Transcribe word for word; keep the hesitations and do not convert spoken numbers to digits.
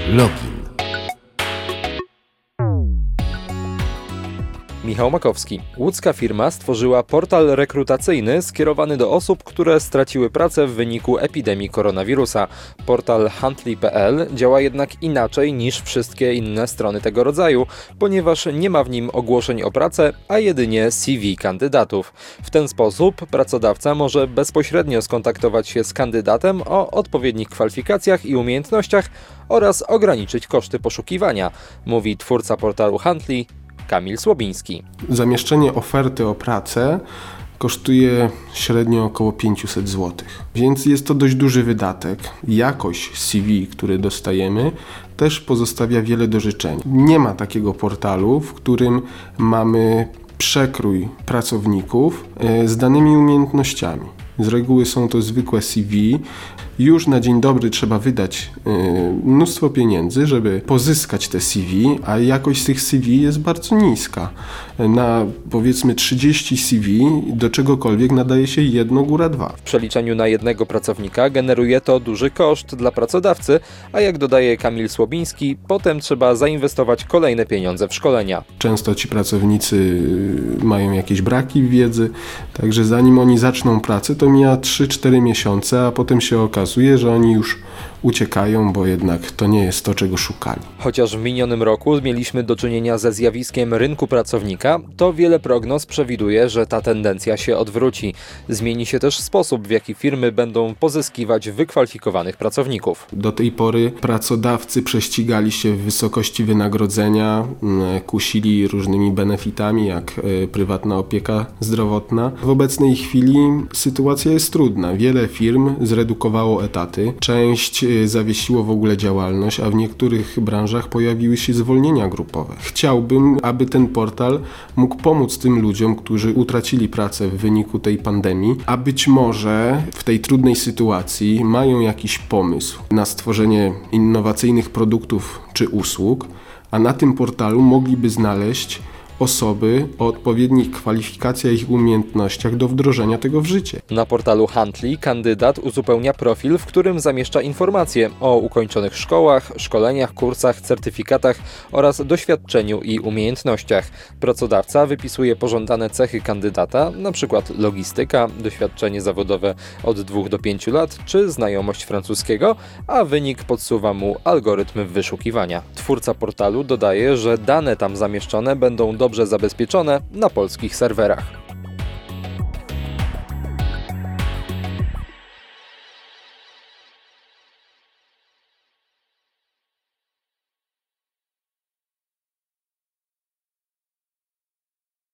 Login. Michał Makowski. Łódzka firma stworzyła portal rekrutacyjny skierowany do osób, które straciły pracę w wyniku epidemii koronawirusa. Portal huntly kropka p l działa jednak inaczej niż wszystkie inne strony tego rodzaju, ponieważ nie ma w nim ogłoszeń o pracę, a jedynie C V kandydatów. W ten sposób pracodawca może bezpośrednio skontaktować się z kandydatem o odpowiednich kwalifikacjach i umiejętnościach oraz ograniczyć koszty poszukiwania, mówi twórca portalu Huntly, Kamil Słobiński. Zamieszczenie oferty o pracę kosztuje średnio około pięćset złotych, więc jest to dość duży wydatek. Jakość C V, który dostajemy, też pozostawia wiele do życzenia. Nie ma takiego portalu, w którym mamy przekrój pracowników z danymi umiejętnościami. Z reguły są to zwykłe C V. Już na dzień dobry trzeba wydać mnóstwo pieniędzy, żeby pozyskać te C V, a jakość tych C V jest bardzo niska. Na powiedzmy trzydzieści C V do czegokolwiek nadaje się jedno, góra dwa. W przeliczeniu na jednego pracownika generuje to duży koszt dla pracodawcy, a jak dodaje Kamil Słobiński, potem trzeba zainwestować kolejne pieniądze w szkolenia. Często ci pracownicy mają jakieś braki w wiedzy, także zanim oni zaczną pracę, to mija trzy cztery miesiące, a potem się okazuje, że oni już uciekają, bo jednak to nie jest to, czego szukali. Chociaż w minionym roku mieliśmy do czynienia ze zjawiskiem rynku pracownika, to wiele prognoz przewiduje, że ta tendencja się odwróci. Zmieni się też sposób, w jaki firmy będą pozyskiwać wykwalifikowanych pracowników. Do tej pory pracodawcy prześcigali się w wysokości wynagrodzenia, kusili różnymi benefitami, jak prywatna opieka zdrowotna. W obecnej chwili sytuacja jest trudna. Wiele firm zredukowało etaty, część zawiesiło w ogóle działalność, a w niektórych branżach pojawiły się zwolnienia grupowe. Chciałbym, aby ten portal mógł pomóc tym ludziom, którzy utracili pracę w wyniku tej pandemii, a być może w tej trudnej sytuacji mają jakiś pomysł na stworzenie innowacyjnych produktów czy usług, a na tym portalu mogliby znaleźć osoby o odpowiednich kwalifikacjach i umiejętnościach do wdrożenia tego w życie. Na portalu Huntly kandydat uzupełnia profil, w którym zamieszcza informacje o ukończonych szkołach, szkoleniach, kursach, certyfikatach oraz doświadczeniu i umiejętnościach. Pracodawca wypisuje pożądane cechy kandydata, np. logistyka, doświadczenie zawodowe od dwóch do pięciu lat czy znajomość francuskiego, a wynik podsuwa mu algorytm wyszukiwania. Twórca portalu dodaje, że dane tam zamieszczone będą do dobrze zabezpieczone na polskich serwerach.